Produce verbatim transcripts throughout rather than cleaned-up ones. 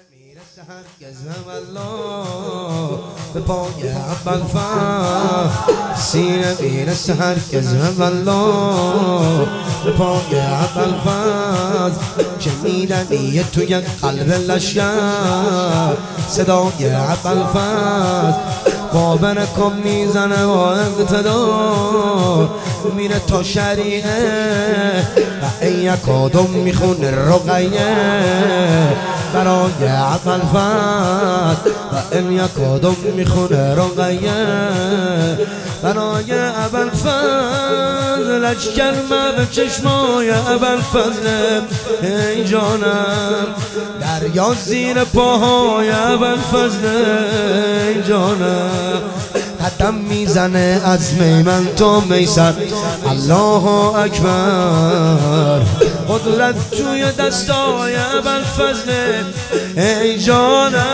میرسه هرگز والله به پای ابوالفضل، سینه میرسه هرگز والله به پای ابوالفضل. که میدنی توی قلب لشگر صدای ابوالفضل، بابر کم میزنه با اقتدار میره تا شریعه و یک آدم میخونه رقیه برای ابوالفضل و این یک آدم میخونه رقیه برای ابوالفضل. لشکر به چشمای ابوالفضل ای جانم، دریا زیر پاهای ابوالفضل ای جانم. قدم میزنه از میمن تا میسر، الله اکبر. قدرت توی دستای ابوالفضل ای جانم.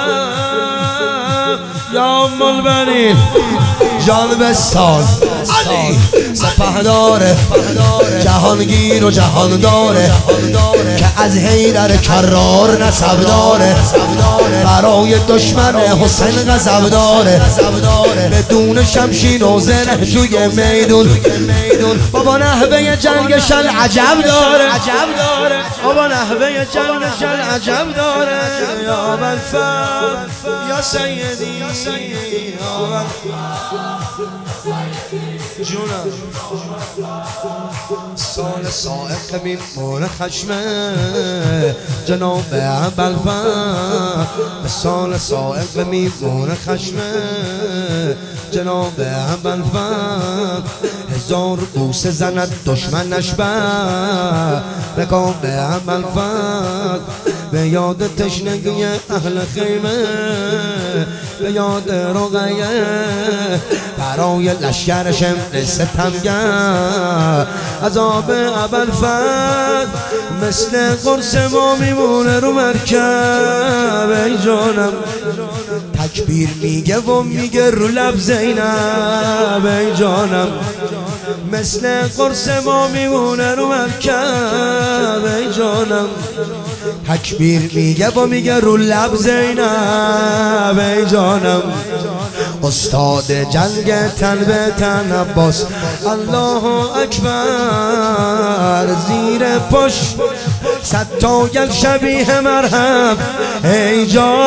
یا ام البنین جانب سال علی سپهدار جهانگیر و جهانداره که از حیدر کرار نسب داره، برای دشمن حسین غضب داره، بدون شمشیر و زره توی میدون. بابا نحوه جنگش عجب داره، بابا نحوه جنگش عجب داره. یا ابوالفضل یا سیدی جونم. سال سائق میمونه خشمه جناب ابوالفضل، سال سائق میمونه خشمه جناب ابوالفضل. هزار بوسه زند دشمنش بر رکاب ابوالفضل، به یاد تشنگی اهل خیمه، به یاد رقیه برای لشکر شمر ستمگر. عذاب ابوالفضل مثل قرص ما میمونه رو مرکب ای جانم. تکبیر میگه و میگه رو لب زینب ای جانم. مثل قرص ما میمونه رو مرکب ای جانم. تکبیر میگه و میگه رو لب زینب ای جانم. استاد جنگ تن به تن عباس، الله اکبر. زیر پشت صد تا گل شبیه مرهم ای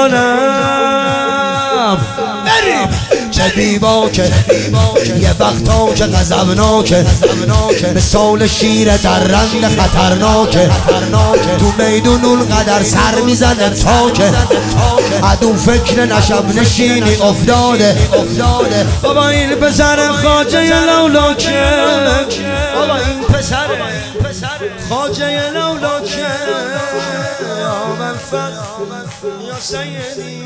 جانم. بریم چه بیباکه یه وقتا که غضبناکه، مثال شیر در رنگ خطرناکه. تو میدون اونقدر سر میزنه تاکه، عدو فکر نشب نشینی افتاده. بابا این پسر خواجه لولاکه، بابا این پسر خواجه لولاکه. یا ابوالفضل یا سیدی